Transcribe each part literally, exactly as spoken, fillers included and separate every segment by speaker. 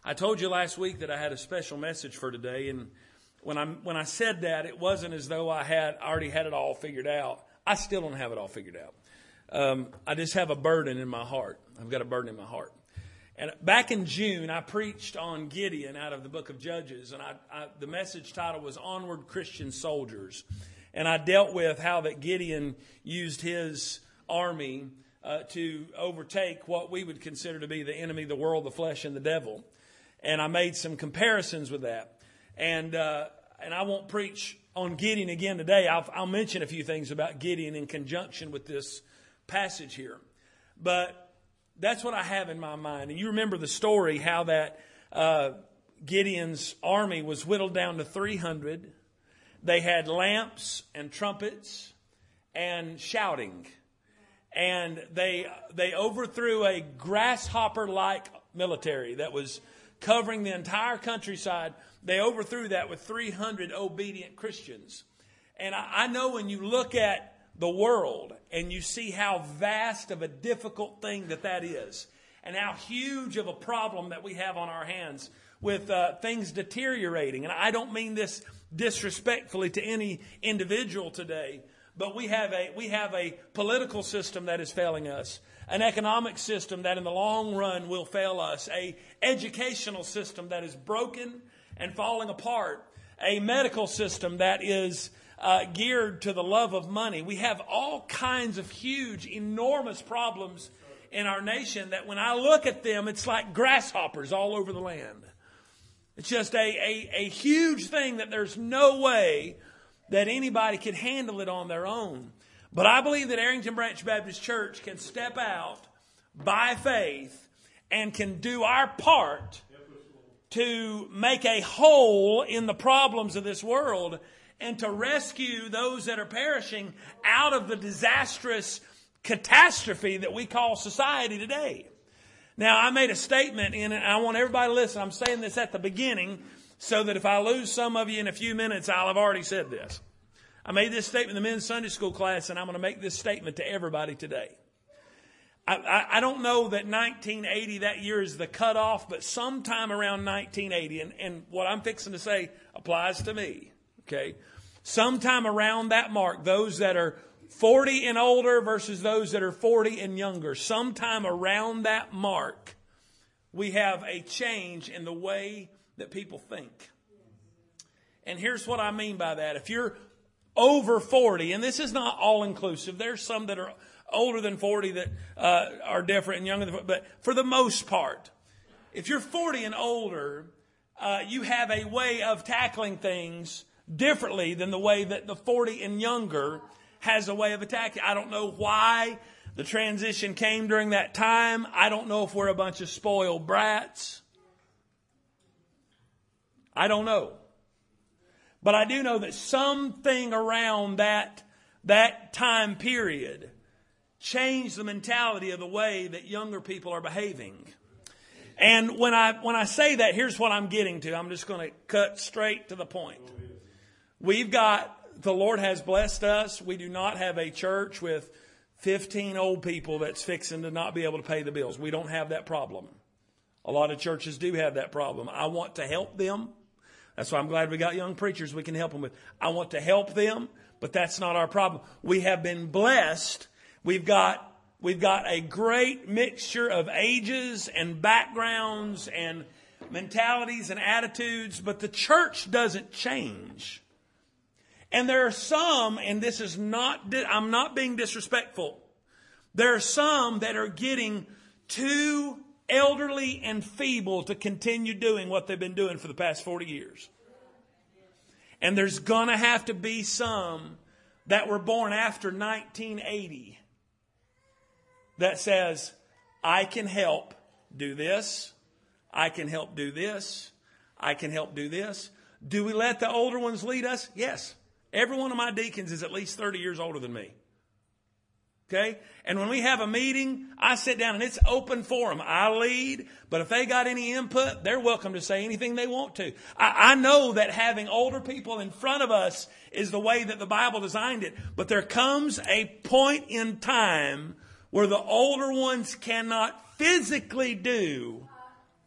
Speaker 1: I told you last week that I had a special message for today, and when I when I said that, it wasn't as though I had already had it all figured out. I still don't have it all figured out. Um, I just have a burden in my heart. I've got a burden in my heart. And back in June, I preached on Gideon out of the book of Judges, and I, I, the message title was Onward Christian Soldiers. And I dealt with how that Gideon used his army uh, to overtake what we would consider to be the enemy, the world, the flesh, and the devil. And I made some comparisons with that. And uh, and I won't preach on Gideon again today. I'll, I'll mention a few things about Gideon in conjunction with this passage here. But that's what I have in my mind. And you remember the story, how that uh, Gideon's army was whittled down to three hundred. They had lamps and trumpets and shouting. And they they overthrew a grasshopper-like military that was covering the entire countryside. They overthrew that with three hundred obedient Christians. And I, I know when you look at the world and you see how vast of a difficult thing that that is, and how huge of a problem that we have on our hands with uh, things deteriorating. And I don't mean this disrespectfully to any individual today, but we have a we have a political system that is failing us, an economic system that in the long run will fail us, a educational system that is broken and falling apart, a medical system that is uh, geared to the love of money. We have all kinds of huge, enormous problems in our nation that when I look at them, it's like grasshoppers all over the land. It's just a, a, a huge thing that there's no way that anybody could handle it on their own. But I believe that Arrington Branch Baptist Church can step out by faith and can do our part to make a hole in the problems of this world and to rescue those that are perishing out of the disastrous catastrophe that we call society today. Now, I made a statement in it. I want everybody to listen. I'm saying this at the beginning so that if I lose some of you in a few minutes, I'll have already said this. I made this statement in the men's Sunday school class, and I'm going to make this statement to everybody today. I, I, I don't know that nineteen eighty, that year, is the cutoff, but sometime around nineteen eighty, and, and what I'm fixing to say applies to me, okay? Sometime around that mark, those that are forty and older versus those that are forty and younger, sometime around that mark, we have a change in the way that people think. And here's what I mean by that. If you're over forty, and this is not all inclusive, there's some that are older than forty that uh, are different and younger than forty, but for the most part, if you're forty and older, uh, you have a way of tackling things differently than the way that the forty and younger has a way of attacking. I don't know why the transition came during that time. I don't know if we're a bunch of spoiled brats. I don't know. But I do know that something around that, that time period changed the mentality of the way that younger people are behaving. And when I, when I say that, here's what I'm getting to. I'm just going to cut straight to the point. We've got, the Lord has blessed us. We do not have a church with fifteen old people that's fixing to not be able to pay the bills. We don't have that problem. A lot of churches do have that problem. I want to help them. That's why I'm glad we got young preachers we can help them with. I want to help them, but that's not our problem. We have been blessed. We've got, we've got a great mixture of ages and backgrounds and mentalities and attitudes, but the church doesn't change. And there are some, and this is not, I'm not being disrespectful. There are some that are getting too elderly and feeble to continue doing what they've been doing for the past forty years. And there's going to have to be some that were born after nineteen eighty that says, I can help do this. I can help do this. I can help do this. Do we let the older ones lead us? Yes. Every one of my deacons is at least thirty years older than me. Okay? And when we have a meeting, I sit down and it's open forum. I lead, but if they got any input, they're welcome to say anything they want to. I, I know that having older people in front of us is the way that the Bible designed it, but there comes a point in time where the older ones cannot physically do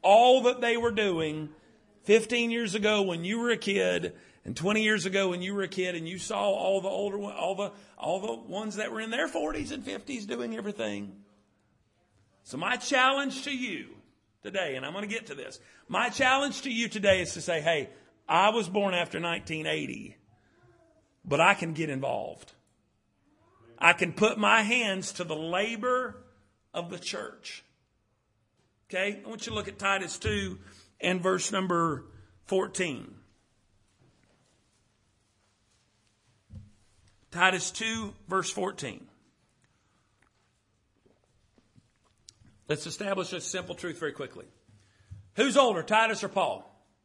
Speaker 1: all that they were doing fifteen years ago when you were a kid and twenty years ago when you were a kid, and you saw all the older one, all the all the ones that were in their forties and fifties doing everything. So my challenge to you today, and I'm going to get to this, my challenge to you today is to say, hey, I was born after nineteen eighty, but I can get involved. I can put my hands to the labor of the church. Okay? I want you to look at Titus two and verse number fourteen. Titus two, verse fourteen. Let's establish a simple truth very quickly. Who's older, Titus or Paul?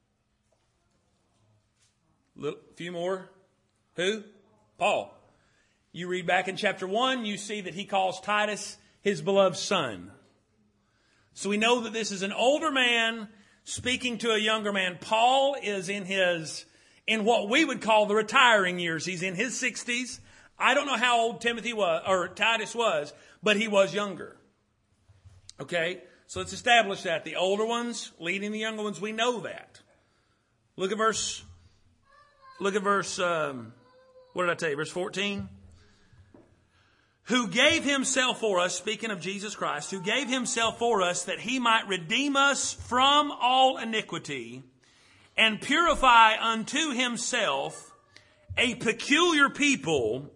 Speaker 1: A few more. Who? Paul. You read back in chapter one, you see that he calls Titus his beloved son. So we know that this is an older man speaking to a younger man. Paul is in his, in what we would call the retiring years. He's in his sixties. I don't know how old Timothy was, or Titus was, but he was younger. Okay? So let's establish that. The older ones leading the younger ones, we know that. Look at verse, look at verse, um, what did I tell you? Verse fourteen. Who gave himself for us, speaking of Jesus Christ, who gave himself for us that he might redeem us from all iniquity and purify unto himself a peculiar people,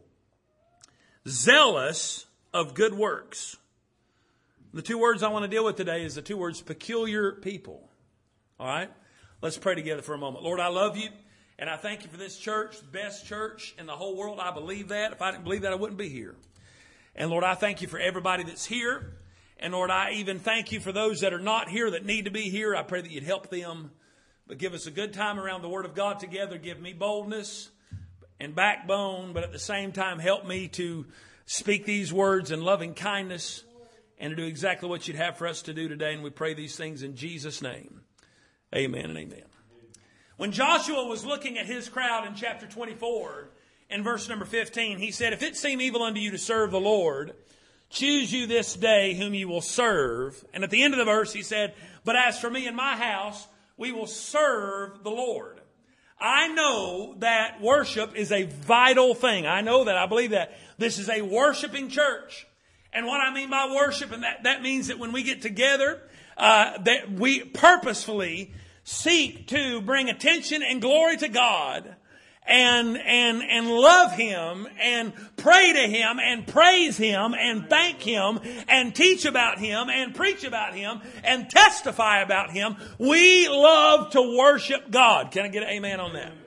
Speaker 1: zealous of good works. The two words I want to deal with today is the two words peculiar people. All right? Let's pray together for a moment. Lord, I love you, and I thank you for this church, the best church in the whole world. I believe that. If I didn't believe that, I wouldn't be here. And Lord, I thank you for everybody that's here. And Lord, I even thank you for those that are not here that need to be here. I pray that you'd help them. But give us a good time around the Word of God together. Give me boldness and backbone, but at the same time help me to speak these words in loving kindness and to do exactly what you'd have for us to do today. And we pray these things in Jesus' name. Amen and amen. When Joshua was looking at his crowd in chapter twenty-four, in verse number fifteen, he said, if it seem evil unto you to serve the Lord, choose you this day whom you will serve. And at the end of the verse, he said, but as for me and my house, we will serve the Lord. I know that worship is a vital thing. I know that. I believe that. This is a worshiping church. And what I mean by worship, and that, that means that when we get together, uh, that we purposefully seek to bring attention and glory to God. And, and, and love Him and pray to Him and praise Him and thank Him and teach about Him and preach about Him and testify about Him. We love to worship God. Can I get an amen on that?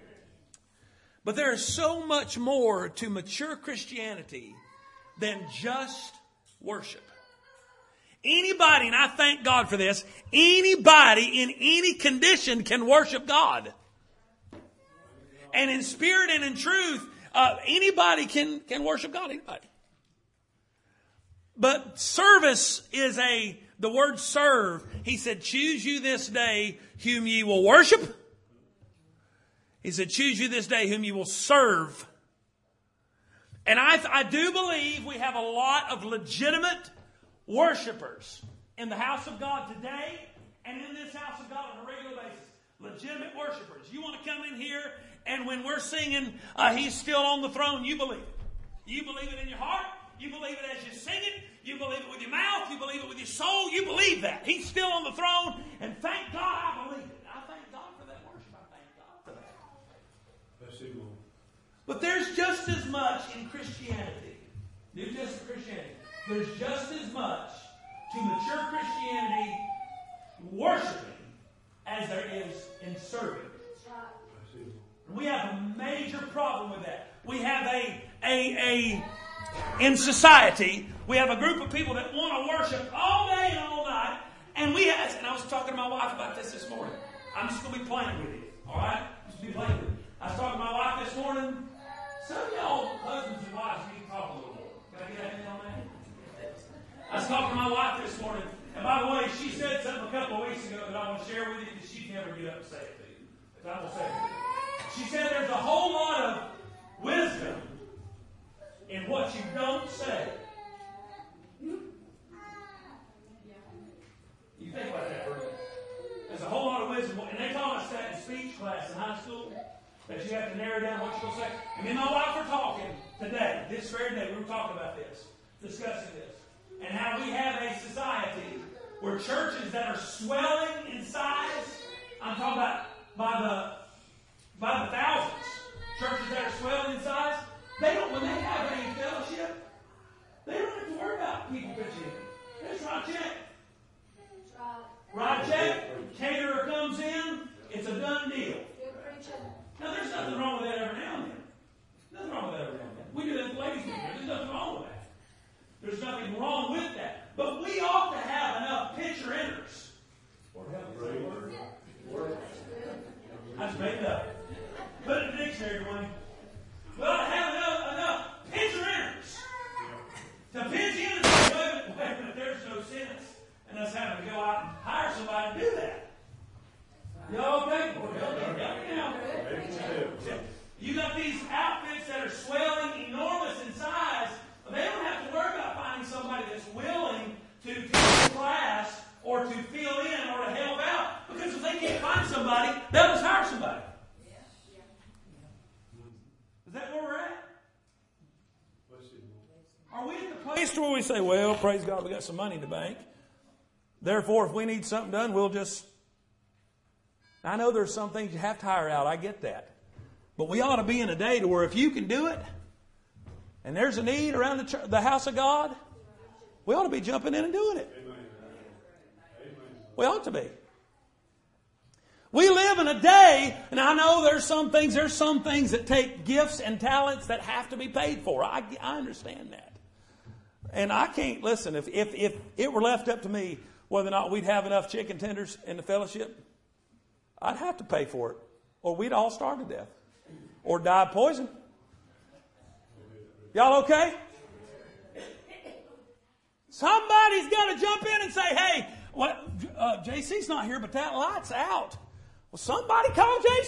Speaker 1: But there is so much more to mature Christianity than just worship. Anybody, and I thank God for this, anybody in any condition can worship God. And in spirit and in truth, uh, anybody can, can worship God. Anybody. But service is a, the word serve. He said, choose you this day whom ye will worship. He said, choose you this day whom you will serve. And I, I do believe we have a lot of legitimate worshipers in the house of God today and in this house of God on a regular basis. Legitimate worshipers. You want to come in here, and when we're singing, uh, He's still on the throne, you believe it. You believe it in your heart. You believe it as you sing it. You believe it with your mouth. You believe it with your soul. You believe that. He's still on the throne, and thank God I believe it. I thank God for that worship. I thank God for that.
Speaker 2: Bless you, Lord.
Speaker 1: But there's just as much in Christianity, New Testament Christianity, there's just as much to mature Christianity worshiping as there is in serving. We have a major problem with that. We have a, a, a, in society, we have a group of people that want to worship all day and all night. And we have, and I was talking to my wife about this this morning. I'm just going to be playing with it. All right? Just be playing with it. I was talking to my wife this morning. Some of y'all husbands and wives need to talk a little more. Can I get that in on that? I was talking to my wife this morning. And by the way, she said something a couple of weeks ago that I want to share with you that she'd never get up and say it to you. But I will say it to you. She said there's a whole lot of wisdom in what you don't say. You think about that for a minute. wisdom. And they taught us that in speech class in high school, that you have to narrow down what you're going to say. And me and my wife were talking today, this very day, we were talking about this, discussing this, and how we have a society where churches that are swelling in size, I'm talking about by the by the thousands, churches that are swelling in size, they don't, when they have a fellowship, they don't have to worry about people pitching in. They just write a check. Write a check, caterer comes in, it's a done deal. Now, there's nothing wrong with that every now and then. Nothing wrong with that every now and then. We do that with ladies' meeting. There's nothing wrong with that. There's nothing wrong with that. But we ought to have enough pitcher inners. I just made it up. Put it in the dictionary, Dwayne. We ought to have enough, enough pitcher inners to pitch in and say, wait a minute, wait a minute, there's no sense in us having to go out and hire somebody to do that. Y'all okay? Help me now. You got these outfits that are swelling enormous in size, but they don't have to worry about finding somebody that's willing to teach a class or to fill in or to help out. Because if they can't find somebody, they'll just hire somebody. Is that where we're at? Are we at the place where we say, well, praise God, we got some money in the bank. Therefore, if we need something done, we'll just... I know there's some things you have to hire out. I get that. But we ought to be in a day to where if you can do it, and there's a need around the, church, the house of God, we ought to be jumping in and doing it. Amen. We ought to be. We live in a day, and I know there's some things, there's some things that take gifts and talents that have to be paid for. I, I understand that. And I can't, listen, if, if, if it were left up to me whether or not we'd have enough chicken tenders in the fellowship, I'd have to pay for it, or we'd all starve to death, or die of poison. Y'all okay? Somebody's got to jump in and say, hey, what, uh, J C's not here, but that light's out. Well, somebody call J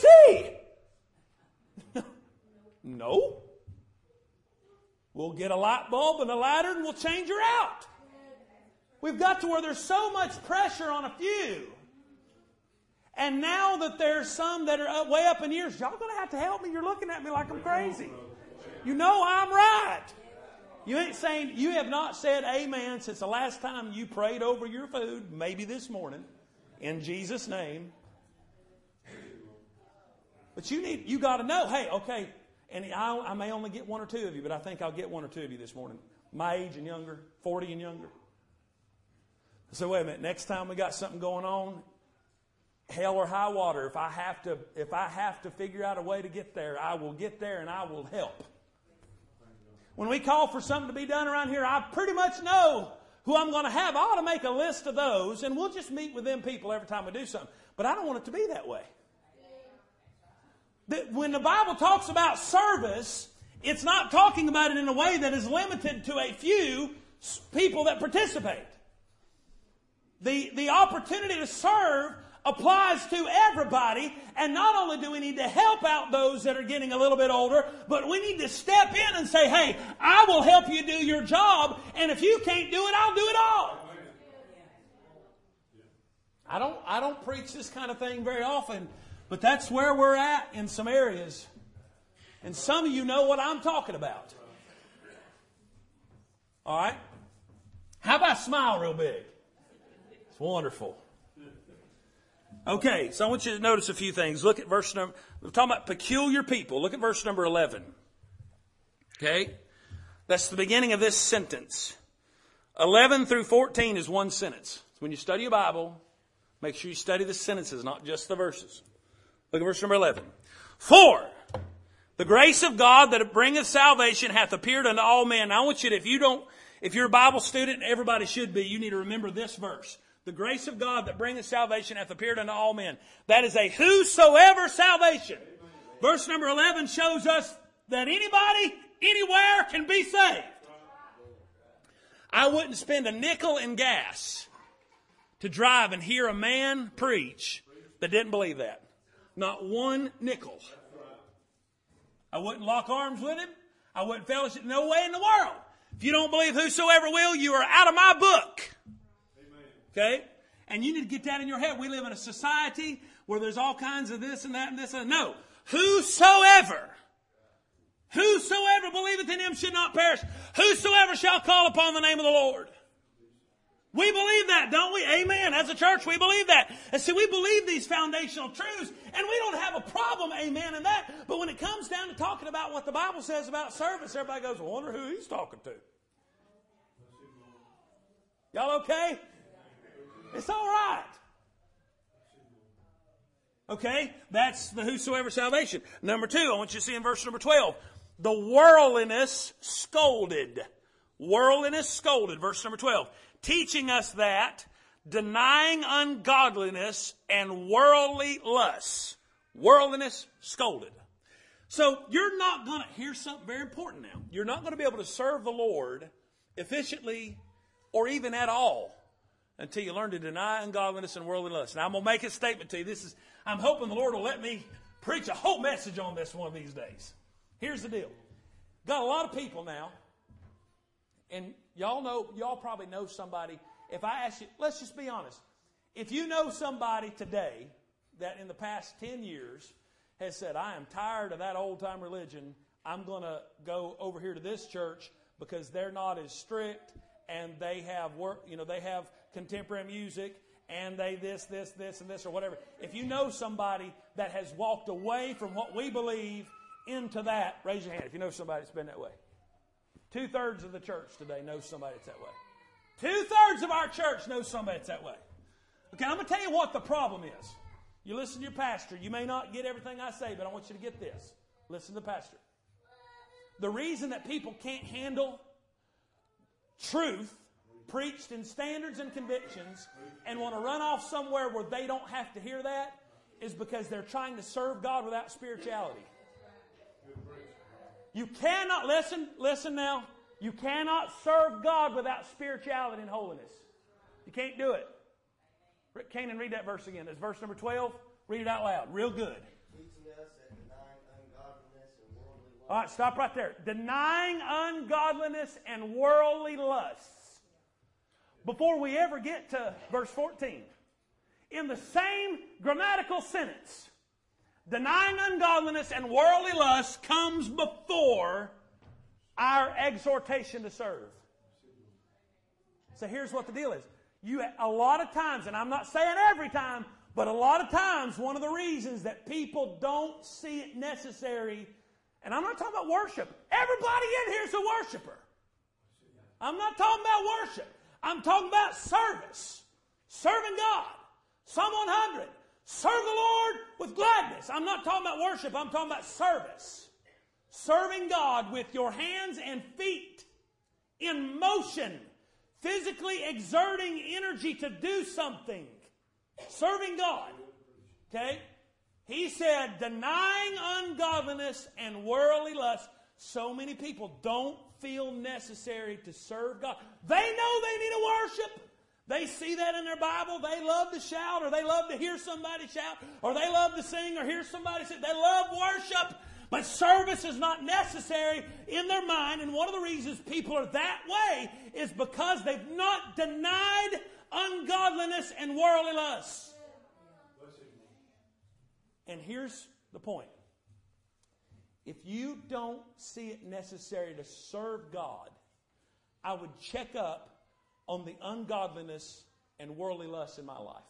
Speaker 1: C. No. We'll get a light bulb and a ladder and we'll change her out. We've got to where there's so much pressure on a few. And now that there's some that are way up in years, y'all going to have to help me. You're looking at me like I'm crazy. You know I'm right. You ain't saying, you have not said amen since the last time you prayed over your food, maybe this morning, in Jesus' name. But you need, you got to know, hey, okay, and I, I may only get one or two of you, but I think I'll get one or two of you this morning. My age and younger, forty and younger. So wait a minute, next time we got something going on, hell or high water, if I have to, if I have to figure out a way to get there, I will get there and I will help. When we call for something to be done around here, I pretty much know who I'm going to have. I ought to make a list of those, and we'll just meet with them people every time we do something. But I don't want it to be that way. When the Bible talks about service, it's not talking about it in a way that is limited to a few people that participate. The, the opportunity to serve applies to everybody, and not only do we need to help out those that are getting a little bit older, but we need to step in and say, hey, I will help you do your job, and if you can't do it, I'll do it all. I don't, I don't preach this kind of thing very often, but that's where we're at in some areas. And some of you know what I'm talking about. All right? How about smile real big? It's wonderful. Okay, so I want you to notice a few things. Look at verse number, we're talking about peculiar people. Look at verse number eleven. Okay? That's the beginning of this sentence. eleven through fourteen is one sentence. So when you study your Bible, make sure you study the sentences, not just the verses. Look at verse number eleven. For the grace of God that bringeth salvation hath appeared unto all men. Now I want you to, if you don't, if you're a Bible student, and everybody should be, you need to remember this verse. The grace of God that bringeth salvation hath appeared unto all men. That is a whosoever salvation. Verse number eleven shows us that anybody, anywhere can be saved. I wouldn't spend a nickel in gas to drive and hear a man preach that didn't believe that. Not one nickel. I wouldn't lock arms with him. I wouldn't fellowship. No way in the world. If you don't believe whosoever will, you are out of my book. Okay? And you need to get that in your head. We live in a society where there's all kinds of this and that and this and that. No. Whosoever, whosoever believeth in him should not perish. Whosoever shall call upon the name of the Lord. We believe that, don't we? Amen. As a church, we believe that. And see, we believe these foundational truths, and we don't have a problem, amen, in that. But when it comes down to talking about what the Bible says about service, everybody goes, I wonder who he's talking to. Y'all okay? It's all right. Okay, that's the whosoever salvation. Number two, I want you to see in verse number twelve, the worldliness scolded. Worldliness scolded, verse number twelve. Teaching us that, denying ungodliness and worldly lusts. Worldliness scolded. So you're not going to, here's something very important now. You're not going to be able to serve the Lord efficiently or even at all until you learn to deny ungodliness and worldly lust. Now I'm going to make a statement to you. This is, I'm hoping the Lord will let me preach a whole message on this one of these days. Here's the deal. Got a lot of people now, and y'all know, y'all probably know somebody. If I ask you, let's just be honest. If you know somebody today that in the past ten years has said, I am tired of that old-time religion, I'm going to go over here to this church because they're not as strict and they have work, you know, they have contemporary music and they this, this, this, and this, or whatever. If you know somebody that has walked away from what we believe into that, raise your hand if you know somebody that's been that way. Two-thirds of the church today knows somebody that's that way. Two-thirds of our church knows somebody that's that way. Okay, I'm going to tell you what the problem is. You listen to your pastor. You may not get everything I say, but I want you to get this. Listen to the pastor. The reason that people can't handle truth preached in standards and convictions and want to run off somewhere where they don't have to hear that is because they're trying to serve God without spirituality. You cannot, listen, listen now, you cannot serve God without spirituality and holiness. You can't do it. Canaan, read that verse again. That's verse number twelve. Read it out loud. Real good. All right, stop right there. Denying ungodliness and worldly lusts. Before we ever get to verse fourteen, in the same grammatical sentence, denying ungodliness and worldly lust comes before our exhortation to serve. So here's what the deal is. You, a lot of times, and I'm not saying every time, but a lot of times one of the reasons that people don't see it necessary, and I'm not talking about worship. Everybody in here is a worshiper. I'm not talking about worship. I'm talking about service. Serving God. Psalm one hundred. Serve the Lord with gladness. I'm not talking about worship. I'm talking about service. Serving God with your hands and feet in motion. Physically exerting energy to do something. Serving God. Okay? He said, denying ungodliness and worldly lust. So many people don't feel necessary to serve God. They know they need to worship. They see that in their Bible. They love to shout, or they love to hear somebody shout, or they love to sing or hear somebody sing. They love worship, but service is not necessary in their mind. And one of the reasons people are that way is because they've not denied ungodliness and worldly lust. And here's the point. If you don't see it necessary to serve God, I would check up on the ungodliness and worldly lust in my life.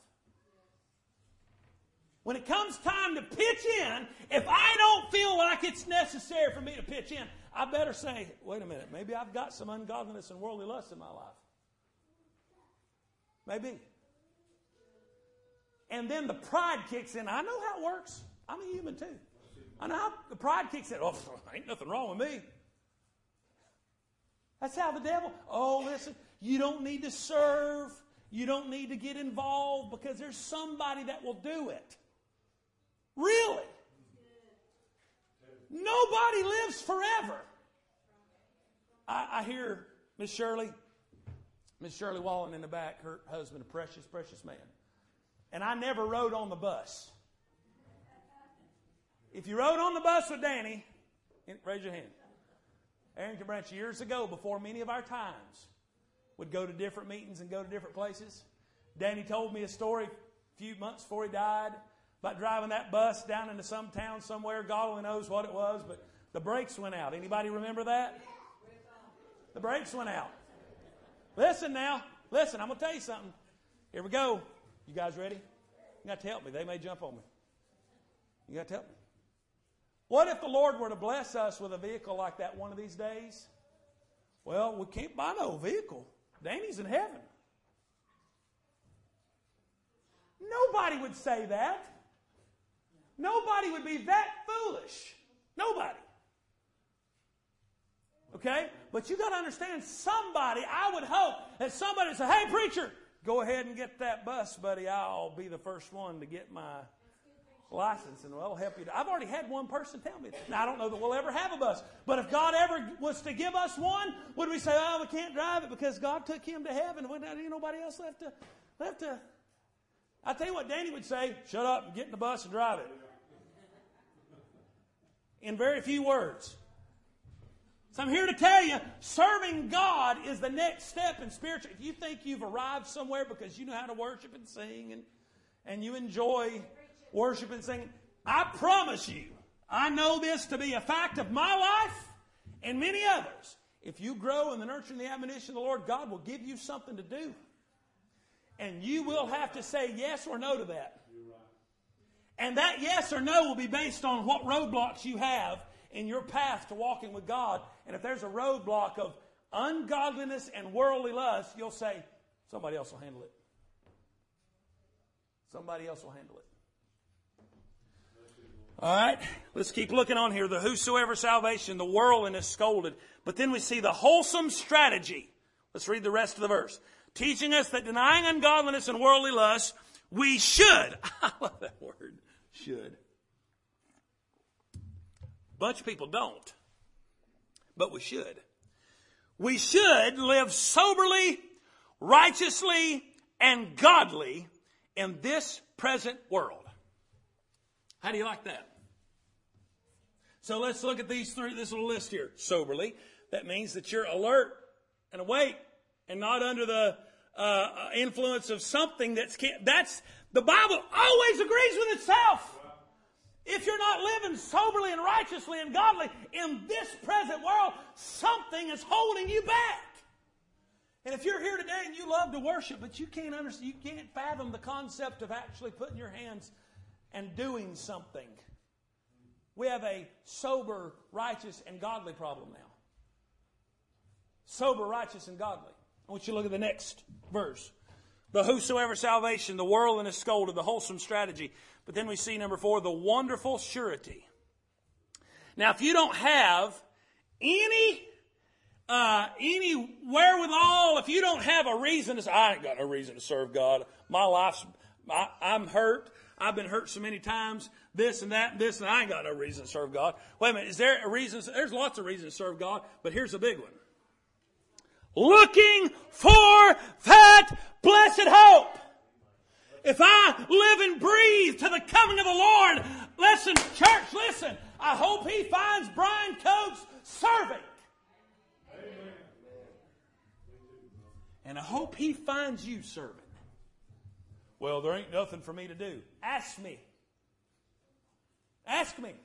Speaker 1: When it comes time to pitch in, if I don't feel like it's necessary for me to pitch in, I better say, wait a minute, maybe I've got some ungodliness and worldly lust in my life. Maybe. And then the pride kicks in. I know how it works. I'm a human too. I know how the pride kicks in. Oh, ain't nothing wrong with me. That's how the devil, oh, listen, you don't need to serve. You don't need to get involved because there's somebody that will do it. Really? Nobody lives forever. I, I hear Miss Shirley, Miss Shirley Wallen in the back, her husband, a precious, precious man. And I never rode on the bus. If you rode on the bus with Danny, raise your hand. Arrington Branch, years ago, before many of our times, would go to different meetings and go to different places. Danny told me a story a few months before he died about driving that bus down into some town somewhere. God only knows what it was, but the brakes went out. Anybody remember that? The brakes went out. Listen now. Listen, I'm going to tell you something. Here we go. You guys ready? You got to help me. They may jump on me. You got to help me. What if the Lord were to bless us with a vehicle like that one of these days? Well, we can't buy no vehicle. Danny's in heaven. Nobody would say that. Nobody would be that foolish. Nobody. Okay? But you got to understand, somebody, I would hope that somebody would say, hey, preacher, go ahead and get that bus, buddy. I'll be the first one to get my license, and we'll help you. I've already had one person tell me that. Now, I don't know that we'll ever have a bus, but if God ever was to give us one, would we say, oh, we can't drive it because God took him to heaven? Ain't nobody else left to, left to. I tell you what Danny would say, shut up and get in the bus and drive it. In very few words. So I'm here to tell you, serving God is the next step in spiritual. If you think you've arrived somewhere because you know how to worship and sing and, and you enjoy worship and singing, I promise you, I know this to be a fact of my life and many others. If you grow in the nurture and the admonition of the Lord, God will give you something to do. And you will have to say yes or no to that. And that yes or no will be based on what roadblocks you have in your path to walking with God. And if there's a roadblock of ungodliness and worldly lust, you'll say, somebody else will handle it. Somebody else will handle it. All right, let's keep looking on here. The whosoever salvation, the worldliness scolded. But then we see the wholesome strategy. Let's read the rest of the verse. Teaching us that denying ungodliness and worldly lust, we should. I love that word. Should. Bunch of people don't. But we should. We should live soberly, righteously, and godly in this present world. How do you like that? So let's look at these three, this little list here. Soberly. That means that you're alert and awake and not under the uh, influence of something that's, that's, the Bible always agrees with itself. If you're not living soberly and righteously and godly in this present world, something is holding you back. And if you're here today and you love to worship, but you can't understand, you can't fathom the concept of actually putting your hands and doing something. We have a sober, righteous, and godly problem now. Sober, righteous, and godly. I want you to look at the next verse. The whosoever salvation, the worldliness scolded, the wholesome strategy. But then we see number four, the wonderful surety. Now, if you don't have any uh, any wherewithal, if you don't have a reason to say, I ain't got no reason to serve God. My life's, I, I'm hurt. I've been hurt so many times. This and that and this, and I ain't got no reason to serve God. Wait a minute, is there a reason? There's lots of reasons to serve God, but here's a big one. Looking for that blessed hope. If I live and breathe to the coming of the Lord, listen, church, listen. I hope He finds Brian Coates serving. Amen. And I hope He finds you serving. Well, there ain't nothing for me to do. Ask me. Ask me.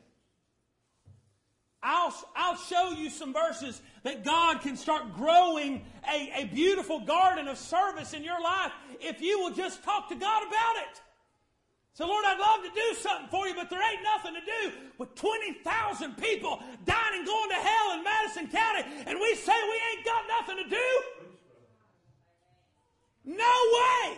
Speaker 1: I'll, I'll show you some verses that God can start growing a, a beautiful garden of service in your life if you will just talk to God about it. So, Lord, I'd love to do something for you, but there ain't nothing to do with twenty thousand people dying and going to hell in Madison County, and we say we ain't got nothing to do? No way!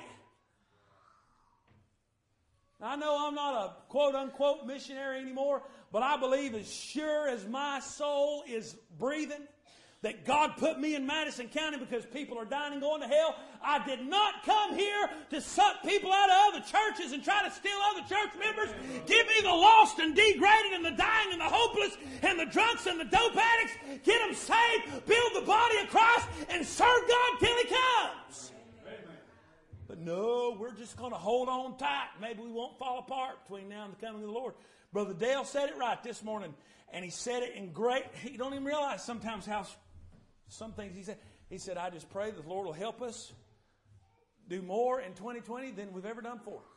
Speaker 1: I know I'm not a quote-unquote missionary anymore, but I believe as sure as my soul is breathing that God put me in Madison County because people are dying and going to hell. I did not come here to suck people out of other churches and try to steal other church members. Give me the lost and degraded and the dying and the hopeless and the drunks and the dope addicts. Get them saved, build the body of Christ, and serve God till He comes. But no, we're just going to hold on tight. Maybe we won't fall apart between now and the coming of the Lord. Brother Dale said it right this morning, and he said it in great, you don't even realize sometimes how some things he said. He said, I just pray that the Lord will help us do more in twenty twenty than we've ever done before.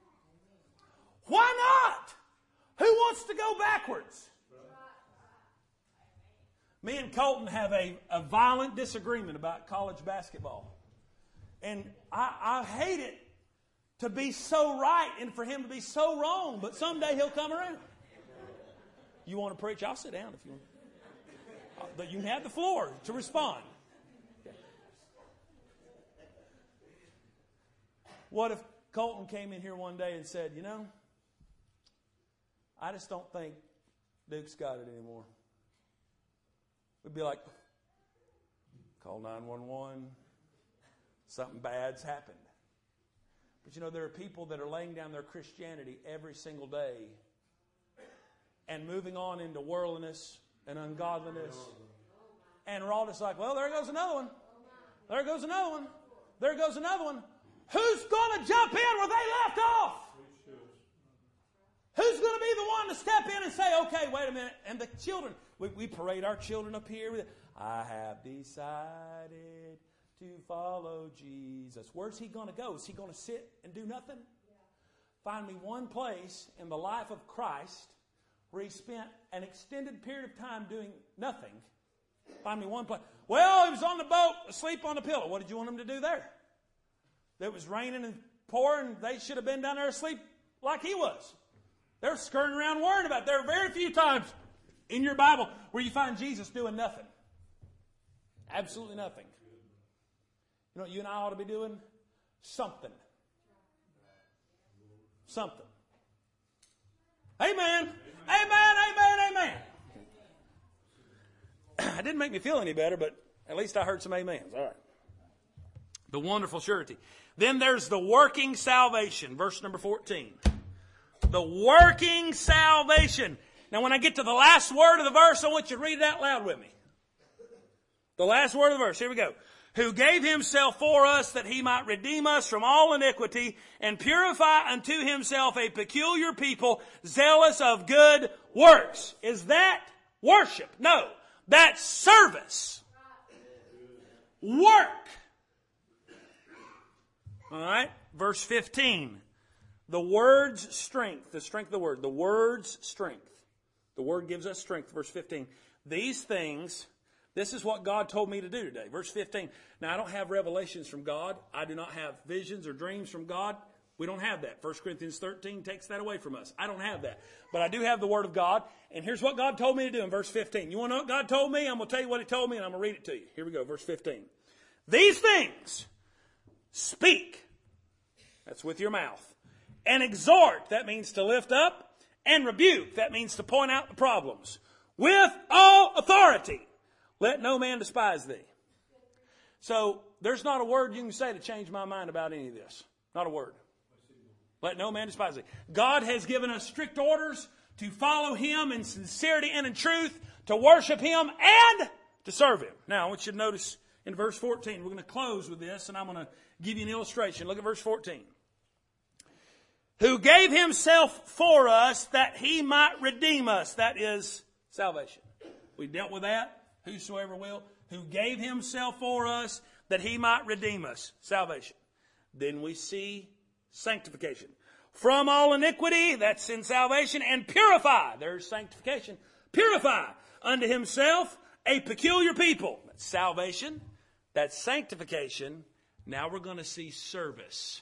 Speaker 1: Why not? Who wants to go backwards? Me and Colton have a, a violent disagreement about college basketball. And I, I hate it to be so right and for him to be so wrong, but someday he'll come around. You want to preach? I'll sit down if you want. But you have the floor to respond. What if Colton came in here one day and said, you know, I just don't think Duke's got it anymore. We'd be like, call nine one one. Something bad's happened. But you know, there are people that are laying down their Christianity every single day and moving on into worldliness and ungodliness. And we're all just like, well, there goes another one. There goes another one. There goes another one. Who's going to jump in where they left off? Who's going to be the one to step in and say, okay, wait a minute. And the children, we, we parade our children up here with, I have decided to follow Jesus. Where's he going to go? Is he going to sit and do nothing? Yeah. Find me one place in the life of Christ where he spent an extended period of time doing nothing. Find me one place. Well, he was on the boat, asleep on the pillow. What did you want him to do there? It was raining and pouring. They should have been down there asleep like he was. They're skirting around worrying about it. There are very few times in your Bible where you find Jesus doing nothing. Absolutely nothing. You know what you and I ought to be doing? Something. Something. Amen. Amen, amen, amen. It didn't make me feel any better, but at least I heard some amens. All right. The wonderful surety. Then there's the working salvation. Verse number fourteen. The working salvation. Now when I get to the last word of the verse, I want you to read it out loud with me. The last word of the verse. Here we go. Who gave himself for us that he might redeem us from all iniquity and purify unto himself a peculiar people zealous of good works. Is that worship? No. That's service. Work. All right. Verse fifteen. The word's strength. The strength of the word. The word's strength. The word gives us strength. Verse fifteen. These things... This is what God told me to do today. Verse fifteen. Now, I don't have revelations from God. I do not have visions or dreams from God. We don't have that. First Corinthians thirteen takes that away from us. I don't have that. But I do have the Word of God. And here's what God told me to do in verse fifteen. You want to know what God told me? I'm going to tell you what He told me, and I'm going to read it to you. Here we go, verse fifteen. These things speak. That's with your mouth. And exhort. That means to lift up. And rebuke. That means to point out the problems. With all authority. Let no man despise thee. So, there's not a word you can say to change my mind about any of this. Not a word. Let no man despise thee. God has given us strict orders to follow Him in sincerity and in truth, to worship Him and to serve Him. Now, I want you to notice in verse fourteen, we're going to close with this, and I'm going to give you an illustration. Look at verse fourteen. Who gave Himself for us that He might redeem us. That is salvation. We dealt with that. Whosoever will, who gave Himself for us that He might redeem us. Salvation. Then we see sanctification. From all iniquity, that's in salvation, and purify. There's sanctification. Purify unto Himself a peculiar people. That's salvation. That's sanctification. Now we're going to see service.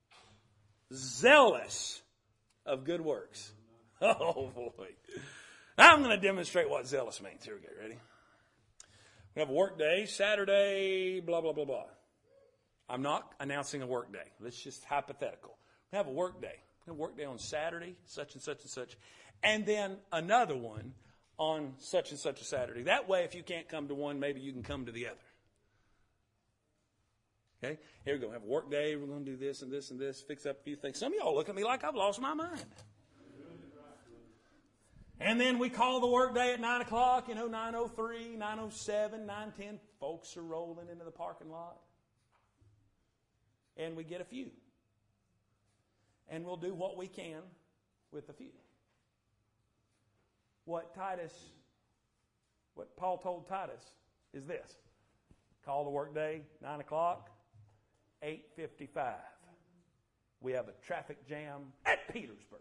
Speaker 1: Zealous of good works. Oh boy. I'm going to demonstrate what zealous means. Here we go. Ready? We have a work day, Saturday, blah, blah, blah, blah. I'm not announcing a work day. That's just hypothetical. We have a work day. We have a work day on Saturday, such and such and such. And then another one on such and such a Saturday. That way, if you can't come to one, maybe you can come to the other. Okay? Here we go. We have a work day. We're going to do this and this and this. Fix up a few things. Some of y'all look at me like I've lost my mind. And then we call the work day at nine o'clock, you know, nine oh three, nine oh seven, nine ten. Folks are rolling into the parking lot. And we get a few. And we'll do what we can with a few. What Titus, what Paul told Titus is this. Call the work day, nine o'clock. eight fifty-five. We have a traffic jam at Petersburg.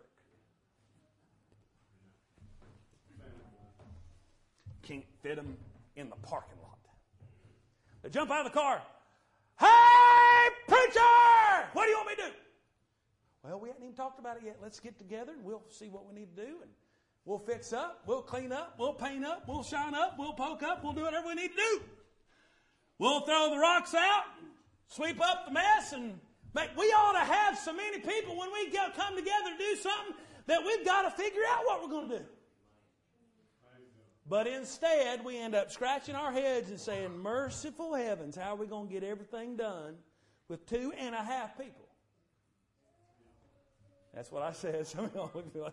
Speaker 1: Can't fit them in the parking lot. They jump out of the car. Hey, preacher! What do you want me to do? Well, we haven't even talked about it yet. Let's get together and we'll see what we need to do. And we'll fix up. We'll clean up. We'll paint up. We'll shine up. We'll poke up. We'll do whatever we need to do. We'll throw the rocks out, sweep up the mess, and make, we ought to have so many people when we get, come together to do something that we've got to figure out what we're going to do. But instead, we end up scratching our heads and saying, merciful heavens, how are we going to get everything done with two and a half people? That's what I said. Some of y'all look at me like,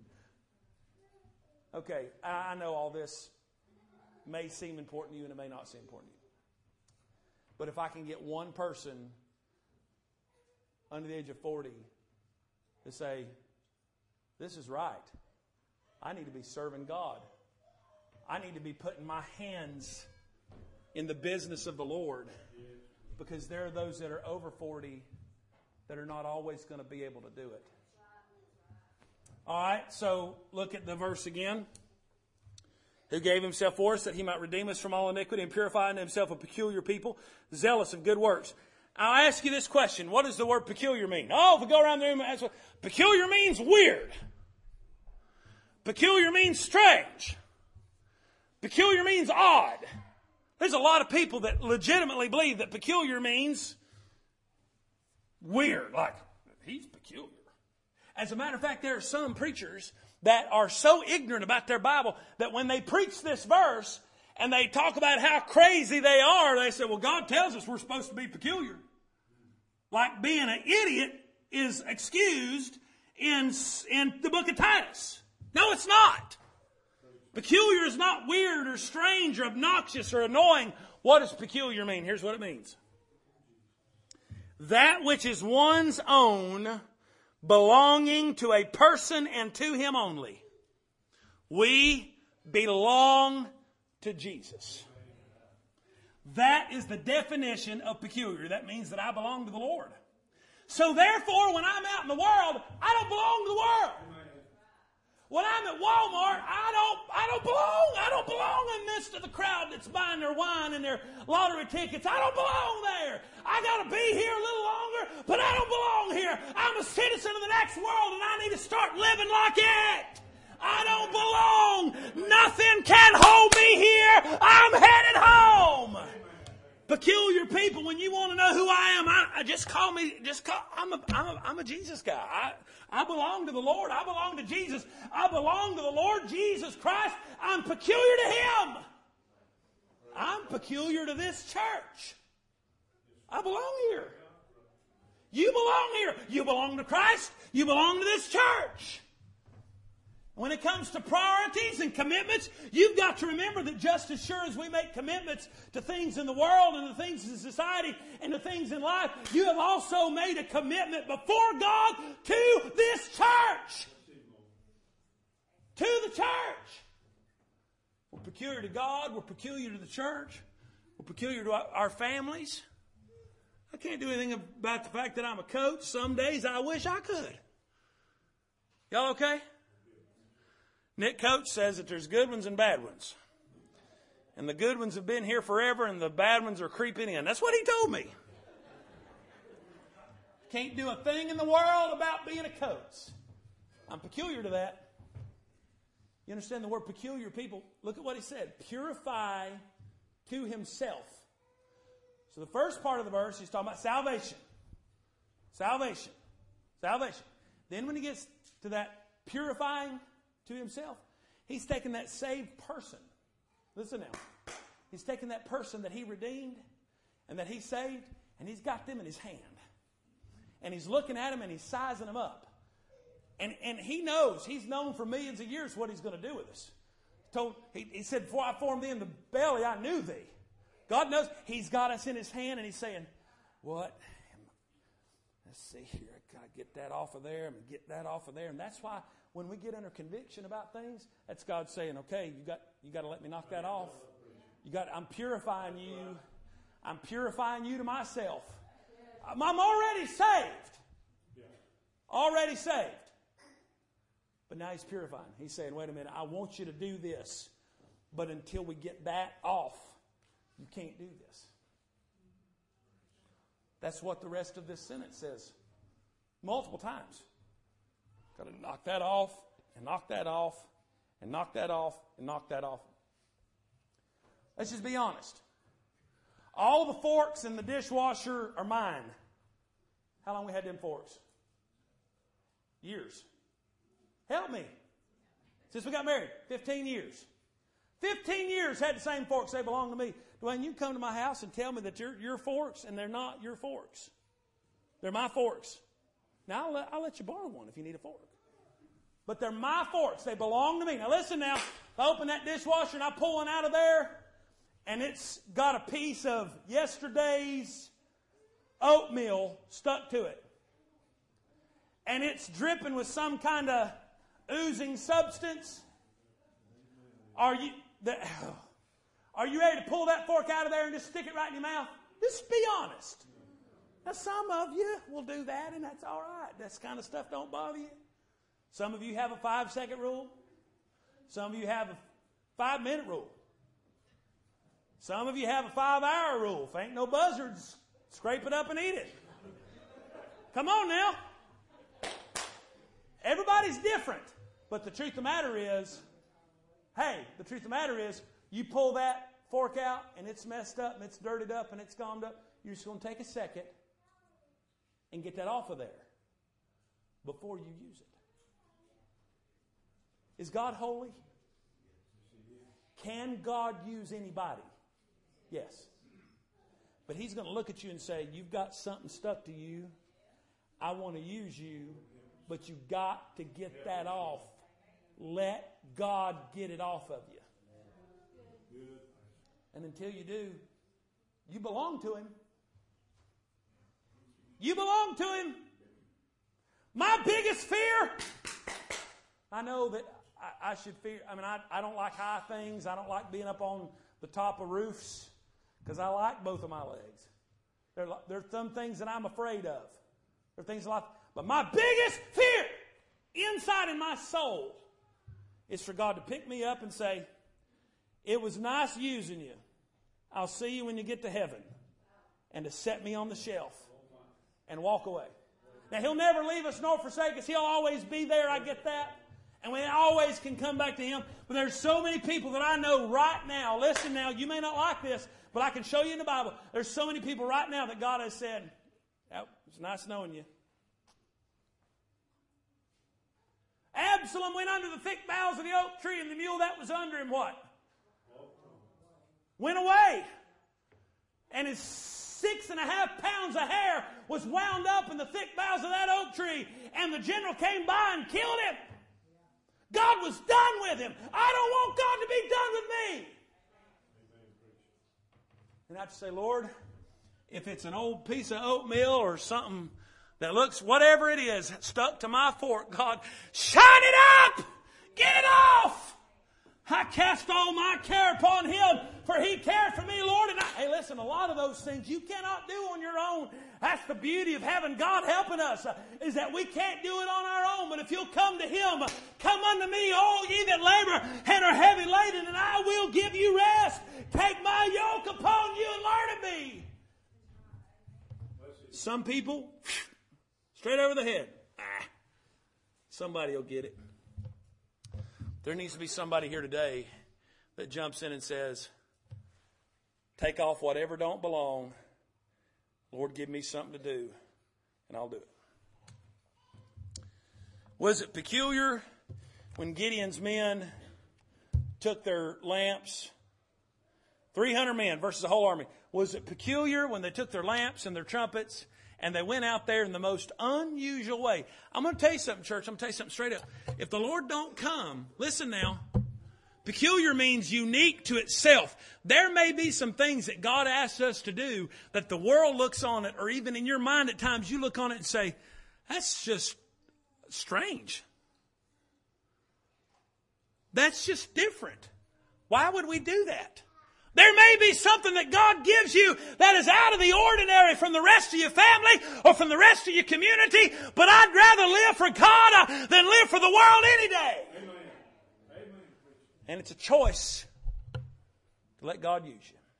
Speaker 1: okay. Okay, I know all this may seem important to you and it may not seem important to you. But if I can get one person under the age of forty to say, this is right. I need to be serving God. I need to be putting my hands in the business of the Lord. Because there are those that are over forty that are not always going to be able to do it. All right, so look at the verse again. Who gave himself for us that he might redeem us from all iniquity and purify unto himself a peculiar people, zealous of good works. I'll ask you this question. What does the word peculiar mean? Oh, if we go around the room and ask, peculiar means weird. Peculiar means strange. Peculiar means odd. There's a lot of people that legitimately believe that peculiar means weird. Like, he's peculiar. As a matter of fact, there are some preachers that are so ignorant about their Bible that when they preach this verse and they talk about how crazy they are, they say, well, God tells us we're supposed to be peculiar. Like being an idiot is excused in, in the book of Titus. No, it's not. Peculiar is not weird or strange or obnoxious or annoying. What does peculiar mean? Here's what it means. That which is one's own, belonging to a person and to him only. We belong to Jesus. That is the definition of peculiar. That means that I belong to the Lord. So therefore, when I'm out in the world, I don't belong to the world. When I'm at Walmart, I don't, I don't belong. I don't belong in the midst of the crowd that's buying their wine and their lottery tickets. I don't belong there. I got to be here a little longer, but I don't belong here. I'm a citizen of the next world, and I need to start living like it. I don't belong. Nothing can hold me here. I'm headed home. Peculiar people, when you want to know who I am, I, I just call me, just call, I'm a, I'm a, I'm a Jesus guy. I, I belong to the Lord. I belong to Jesus. I belong to the Lord Jesus Christ. I'm peculiar to Him. I'm peculiar to this church. I belong here. You belong here. You belong to Christ. You belong to this church. When it comes to priorities and commitments, you've got to remember that just as sure as we make commitments to things in the world and to things in society and to things in life, you have also made a commitment before God to this church. To the church. We're peculiar to God. We're peculiar to the church. We're peculiar to our families. I can't do anything about the fact that I'm a coach. Some days I wish I could. Y'all okay? Nick Coach says that there's good ones and bad ones. And the good ones have been here forever and the bad ones are creeping in. That's what he told me. Can't do a thing in the world about being a coach. I'm peculiar to that. You understand the word peculiar, people? Look at what he said. Purify to himself. So the first part of the verse, he's talking about salvation. Salvation. Salvation. Then when he gets to that purifying to himself, he's taking that saved person. Listen now. He's taking that person that he redeemed and that he saved, and he's got them in his hand. And he's looking at them and he's sizing them up. And, and he knows, he's known for millions of years what he's going to do with us. Told, he, he said, before I formed thee in the belly, I knew thee. God knows he's got us in his hand and he's saying, what? Let's see here. I got to get that off of there and get that off of there. And that's why when we get under conviction about things, that's God saying, okay, you got, you got to let me knock that off. You got, I'm purifying you. I'm purifying you to myself. I'm already saved. Already saved. But now He's purifying. He's saying, wait a minute, I want you to do this. But until we get that off, you can't do this. That's what the rest of this sentence says. Multiple times. Got to knock that off, and knock that off, and knock that off, and knock that off. Let's just be honest. All the forks in the dishwasher are mine. How long we had them forks? Years. Help me. Since we got married, fifteen years. fifteen years had the same forks. They belong to me. Dwayne, you come to my house and tell me that you're your forks, and they're not your forks. They're my forks. Now, I'll let, I'll let you borrow one if you need a fork. But they're my forks. They belong to me. Now, listen now. If I open that dishwasher and I pull one out of there, and it's got a piece of yesterday's oatmeal stuck to it, and it's dripping with some kind of oozing substance, are you... The, Are you ready to pull that fork out of there and just stick it right in your mouth? Just be honest. Now, some of you will do that, and that's all right. That kind of stuff don't bother you. Some of you have a five-second rule. Some of you have a five-minute rule. Some of you have a five-hour rule. If ain't no buzzards, scrape it up and eat it. Come on now. Everybody's different. But the truth of the matter is, hey, the truth of the matter is, you pull that fork out, and it's messed up, and it's dirtied up, and it's gummed up. You're just going to take a second and get that off of there before you use it. Is God holy? Can God use anybody? Yes. But He's going to look at you and say, you've got something stuck to you. I want to use you, but you've got to get that off. Let God get it off of you. And until you do, you belong to Him. You belong to Him. My biggest fear, I know that I, I should fear, I mean, I, I don't like high things. I don't like being up on the top of roofs because I like both of my legs. There, there are some things that I'm afraid of. There are things like, but my biggest fear inside in my soul is for God to pick me up and say, it was nice using you. I'll see you when you get to heaven. And to set me on the shelf and walk away. Now, He'll never leave us nor forsake us. He'll always be there. I get that. And we always can come back to Him. But there's so many people that I know right now. Listen now, you may not like this, but I can show you in the Bible. There's so many people right now that God has said, oh, it's nice knowing you. Absalom went under the thick boughs of the oak tree, and the mule that was under him, what? Went away. And his six and a half pounds of hair was wound up in the thick boughs of that oak tree. And the general came by and killed him. God was done with him. I don't want God to be done with me. And I have to say, Lord, if it's an old piece of oatmeal or something that looks, whatever it is, stuck to my fork, God, shine it up! Get it off! I cast all my care upon Him, for He cared for me, Lord. And I, hey, listen, a lot of those things you cannot do on your own. That's the beauty of having God helping us, uh, is that we can't do it on our own. But if you'll come to Him, uh, come unto me, all ye that labor and are heavy laden, and I will give you rest. Take my yoke upon you and learn of me. Some people, straight over the head. Ah, somebody will get it. There needs to be somebody here today that jumps in and says, take off whatever don't belong. Lord, give me something to do, and I'll do it. Was it peculiar when Gideon's men took their lamps? three hundred men versus the whole army. Was it peculiar when they took their lamps and their trumpets and they went out there in the most unusual way? I'm going to tell you something, church. I'm going to tell you something straight up. If the Lord don't come, listen now. Peculiar means unique to itself. There may be some things that God asks us to do that the world looks on it, or even in your mind at times you look on it and say, that's just strange. That's just different. Why would we do that? There may be something that God gives you that is out of the ordinary from the rest of your family or from the rest of your community, but I'd rather live for God uh, than live for the world any day.
Speaker 2: Amen. Amen.
Speaker 1: And it's a choice to let God use you.